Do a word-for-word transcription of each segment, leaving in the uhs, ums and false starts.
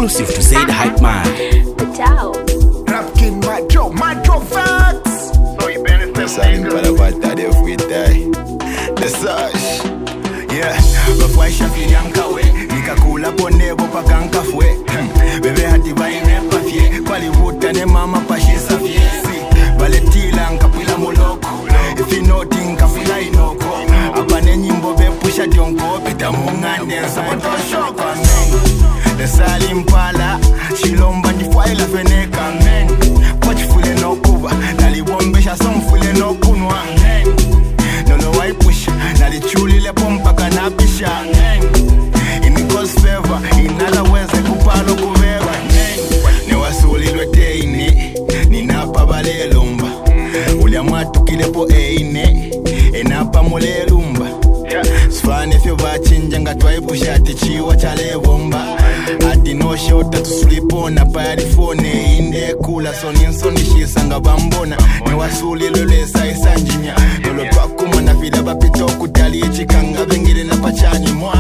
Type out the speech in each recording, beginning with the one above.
exclusive to Say the Hype Man. Ciao. Rapkin Majo, Majo Facts. So you benefit Salim para bata de fuitai. The sash. Yeah, before I shafiri yankawe, nikakula ponebo pakanka fue. Bebe hati vaine pafie, kwali vuta ne mama pashisa fie. Valetila nkapila moloko, if you know tinka fila inoko. Apane nyimbo be pusha dionko, pita mungande sabato shoko amen. The Salim pala, shilomba njifuaila feneka amen. Pochi fule no kuba, naliwombesha som fule no kunwa amen. Nolo wai push, nalichuli le pompa kanapisha amen. In God's favor, inalaweze kupalo kuveva amen. Ne wasuli lwete ini, ninapa bale lumba. Uliamatu kilepo eine, enapa mule lumba. Sfane fyo vachinja nga twaipusha tichiwa chale bomba. Ati no shota to sleep on a parifone inde kula soni nsoni shisa nga bambona. Ne wasuli lule sai sanjinya. Lolo twakuma na fila bapito kutali chikanga vengire na pachani mwa.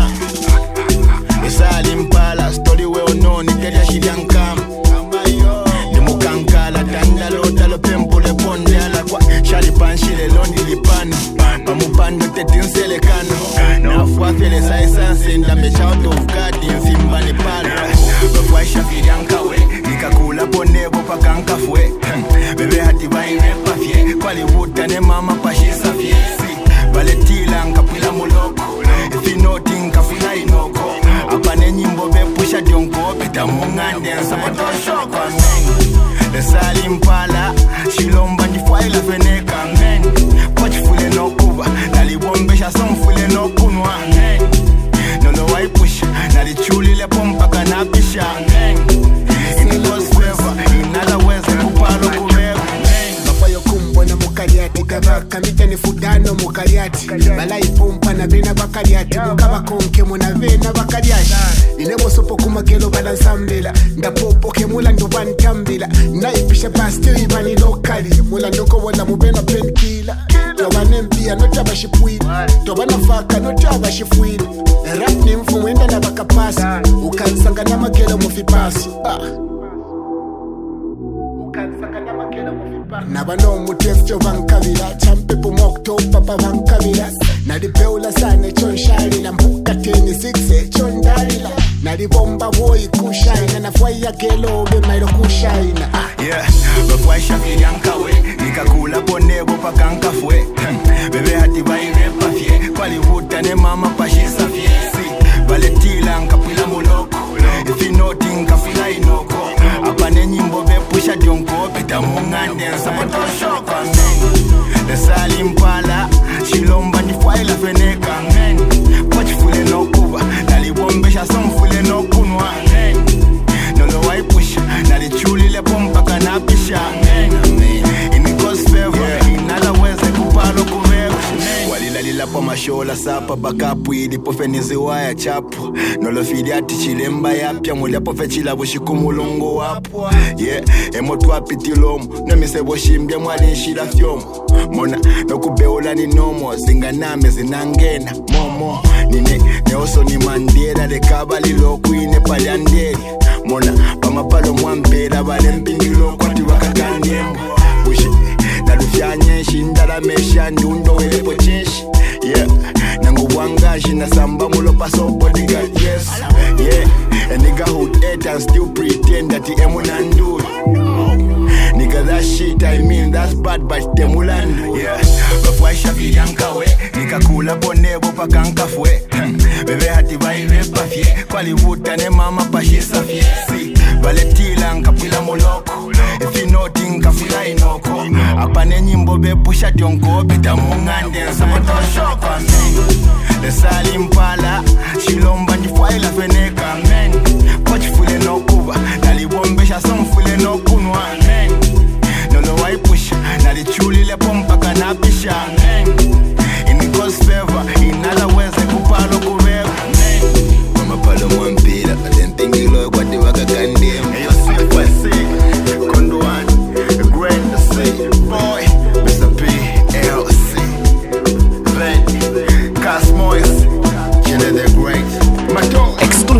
Salim pala story we ononi keria shiriankam. Ni mukankala tandalo talo pempule ponde ala kwa shali panshile londi lipani. Pamupando tetinsele kano. Na fuafele sa esanse ndame shout of God nzimba ni pala. Before I shafiri yankawe, nikakula ponebo pakanka fue. Bebe hati vaine pafie, kwali vuta ne mama pashisa fie. Valetila nkapila muloko, if you know tinka fila inoko. Apane nyimbo be pusha dionko, pita mungande sabato shoko amen. The Salim pala, shilomba njifuaila feneka amen. Pochi fule no kuba, naliwombesha som fule no kunwa amen. Nolo wai push, nalichuli le pompa kanapisha amen. In God's favor, inalaweze kupalo kuveva amen. Mafayo kumbo na mukariati, kavaka mita ni fudano mukariati. Balai pompa na vena bakariati, mukaba konke muna vena bakariati. Inebo sopo kumakelo balansambela, ndapopo ke mula ndubantambila. Naipisha basti ibani lokali, mula ndoko wala mubena penkila. Tobane mpia notaba shipuila, tobana faka notaba shifuila. Rap ni mfu wenda na bakapasi, ukansanga na makelo mufipasi. Nabano mutefto vankavila, champepo mokto papa vankavila. Nalipeula sane chonshali na mbuka teni sikse chondalila. Nalibomba boy kushaina na fwaya kelo be mailo kushaina. Yeah, before I shafiri yankawe, nikakula ponebo pakanka fue. Bebe hati vaine pafie, kwali vuta ne mama pashisa fie. Valetila nkapila muloko, if you know tinka fila inoko. Apane nyimbo be pusha dionko, pita mungande sabato shoko amen. The Salim pala, shilomba njifuaila feneka amen. Pochi fule no kuba, naliwombesha som fule no kunwa amen. Nolo wai push, nalichuli le pompa kanapisha amen. In God's favor, inalaweze kupalo kuveva amen. Walilalila pa mashola sapa bakapu ilipo fenizi waya chapu. Nolo fili ati chilemba yapya muliapo fechila bushiku mulungu wapu. Yeah, emo tuapitilomu, nomisebo shimbya mwali nshila fyomu. Mona, nokubeula ni nomo, zinga name zinangena, momo. Nine, neoso ni mandela, de kabali loku ine paliandeli. Mona, pamapalo mwampera, vale mpindilo kwa tiwaka kandembo. Ushi, nalufya nyeshi, ndala mesha, ndundo welepo chenshi. Yeah, nangu wangashi na samba mulo paso bodyguard, yes. Yeah, a nigga who ate and still pretend that he emu nandu. Nigga that shit I mean that's bad but temulandu. Yeah, before I shafiri yankawe, nikakula ponebo pakanka fue. Bebe hati vaine pafie, kwali vuta ne mama pashisa fie. Valetila nkapila moloko, if you know tinka fila inoko. Apane nyimbo be pusha dionko, pita mungande sabato shoko amen. The Salim pala, shilomba njifuaila feneka amen. Pochi fule no kuba, naliwombesha som fule no kunwa amen. Nolo wai push, nalichuli le pompa kanapisha amen. In God's favor, inalaweze kupalo kuveva amen. Mama palo mwampira, alentingilo kwa tiwaka kandemu. Eyo si kwa si, kondo one, a grand C, boy, Mister P, L C, Ven, Cosmois, Jenna the Great, Mato.